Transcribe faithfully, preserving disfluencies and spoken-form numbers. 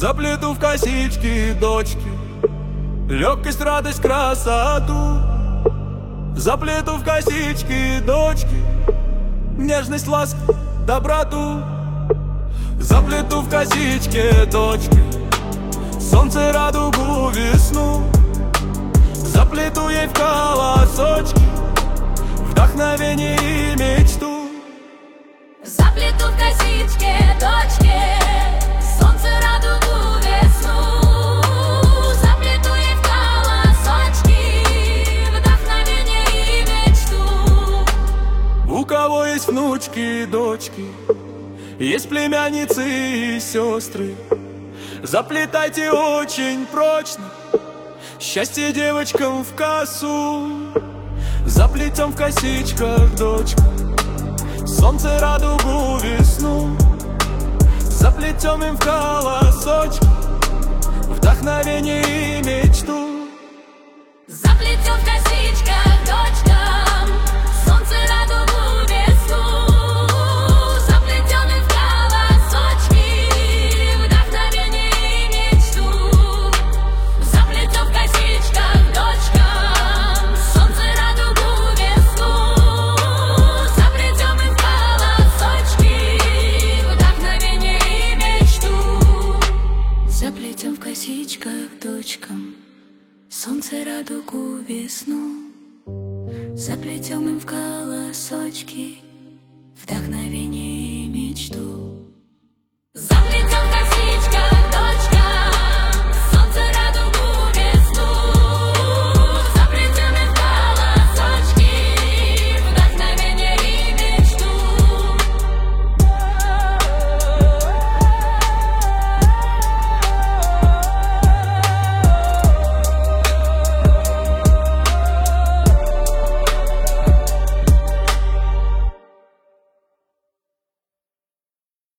Заплету в косички дочки легкость, радость, красоту. Заплету в косички дочки нежность, ласк, доброту. Заплету в косички дочки солнце, радугу, весну. Заплету ей в колосочки вдохновение и мечту. Заплету в косички дочки солнце, радугу, весну. Заплету ей в колосочки вдохновение и мечту. У кого есть внучки и дочки, есть племянницы и сестры, заплетайте очень прочно счастье девочкам в косу. Заплетем в косичках дочка солнце, радугу, весну. Заплетем им в колосочки вдохновение и мечту. Заплетем в косичках дочкам солнце, радугу, весну. Заплетем им в колосочки вдохновение и мечту. Заплетем в косичках дочкам солнце, радугу, весну. Заплетем им в колосочки вдохновение и мечту. Заплетем в косичках дочкам солнце, радугу, весну. Заплетем им в колосочки вдохновение и мечту.